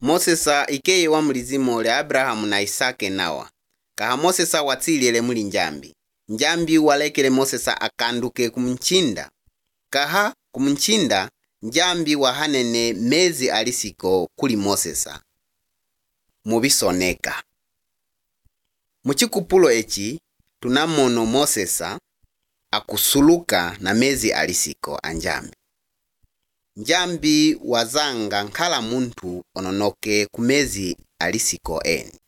Mosesa ikeye wa mulizimo le Abrahamu na Isake nawa. Kaha Mosesa watilile muli njambi. Njambi walekele Mosesa akanduke kumchinda. Kaha kumchinda njambi wahanene mezi alisiko kuli Mosesa. Mubisoneka. Muchikupulo echi tunamono Mosesa akusuluka na mezi alisiko anjambi. Njambi wazanga nkhala muntu ononoke kumezi alisiko eni.